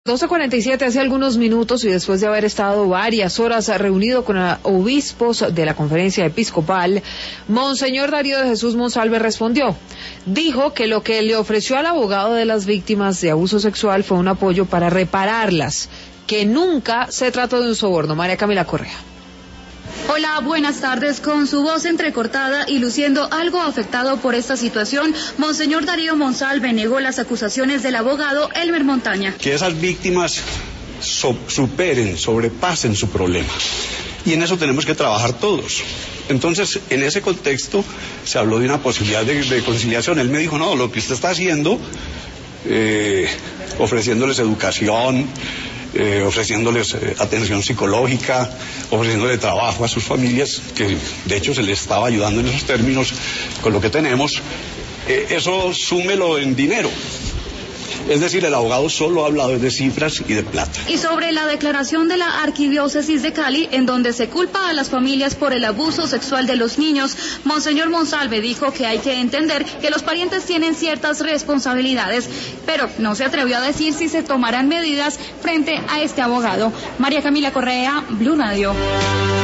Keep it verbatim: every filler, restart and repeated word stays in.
doce cuarenta y siete, hace algunos minutos y después de haber estado varias horas reunido con obispos de la conferencia episcopal, Monseñor Darío de Jesús Monsalve respondió. Dijo que lo que le ofreció al abogado de las víctimas de abuso sexual fue un apoyo para repararlas, que nunca se trató de un soborno. María Camila Correa. Hola, buenas tardes. Con su voz entrecortada y luciendo algo afectado por esta situación, Monseñor Darío Monsalve negó las acusaciones del abogado Elmer Montaña. Que esas víctimas so superen, sobrepasen su problema. Y en eso tenemos que trabajar todos. Entonces, en ese contexto, se habló de una posibilidad de, de conciliación. Él me dijo, no, lo que usted está haciendo, eh, ofreciéndoles educación, Eh, ofreciéndoles eh, atención psicológica, ofreciéndole trabajo a sus familias, que de hecho se les estaba ayudando en esos términos con lo que tenemos, eh, eso súmelo en dinero. Es decir, el abogado solo ha hablado de cifras y de plata. Y sobre la declaración de la Arquidiócesis de Cali, en donde se culpa a las familias por el abuso sexual de los niños, Monseñor Monsalve dijo que hay que entender que los parientes tienen ciertas responsabilidades, pero no se atrevió a decir si se tomarán medidas frente a este abogado. María Camila Correa, Blue Radio.